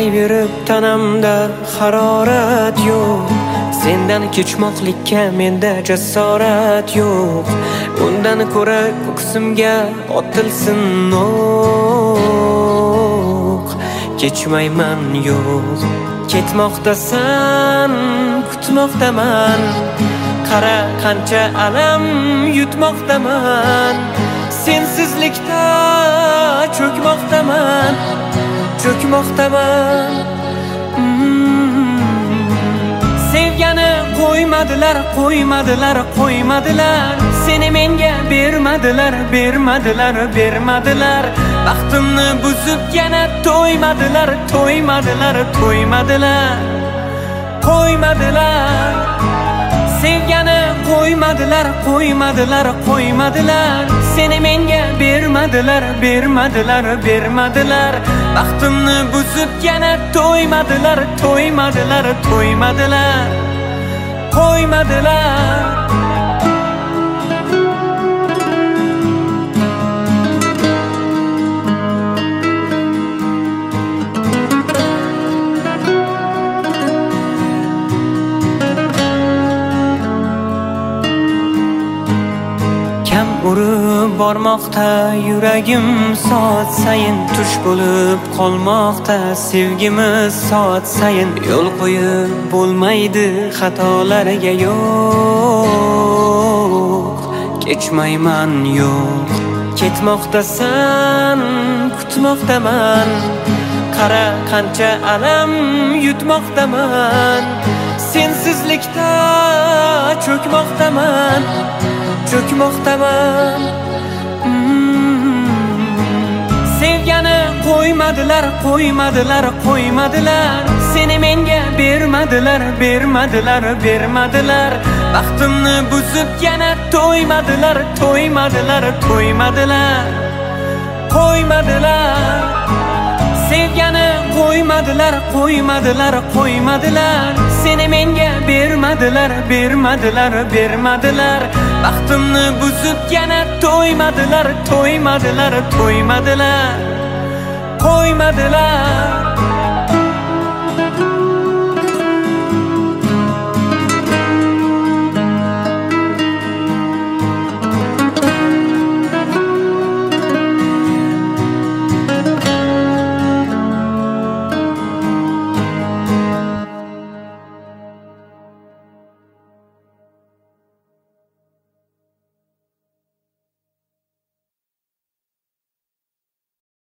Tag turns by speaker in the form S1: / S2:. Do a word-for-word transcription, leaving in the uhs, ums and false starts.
S1: Qotayverib tanamda harorat yo'q. Sendan kechmoqlikka menda jasorat yo'q. Undan ko'ra ko'ksimga otilsin o'q. Kechmayman yo'q. Ketmoqdasan, kutmoqdaman. Qara qancha alam yutmoqdaman. Sensizlikda cho'kmoqdaman, cho'kmoqdaman. Sevgani qo'ymadilar, qo'ymadilar, qo'ymadilar. Seni menga bermadilar, bermadilar, bermadilar. Baxtimni buzib yana to'ymadilar, to'ymadilar, to'ymadilar. Qo'ymadilar. Sevgani qo'ymadilar, qo'ymadilar, qo'ymadilar. Seni menga bermadilar, bermadilar, bermadilar. Baxtimni buzib yana to'ymadilar, to'ymadilar, to'ymadilar. Qo'ymadilar. Urib bormoqda yuragim soat sayin tush bo'lib qolmoqda. Sevgimiz soat sayin yo'l qo'yib bo'lmaydi xatolarga yo'q. Kechmayman yo'q. Ketmoqdasan, kutmoqdaman. Qara qancha alam yutmoqdaman. Sensizlikda cho'kmoqdaman, cho'kmoqdaman. Sevgani qo'ymadilar, qo'ymadilar, qo'ymadilar. Seni menga bermadilar, bermadilar, bermadilar. Baxtimni buzib yana to'ymadilar, to'ymadilar, to'ymadilar. Qo'ymadilar. Sevgani qo'ymadilar, qo'ymadilar, qo'ymadilar. Seni menga bermadilar, bermadilar, bermadilar. Baxtimni buzib yana to'ymadilar, to'ymadilar, to'ymadilar. Qo'ymadilar.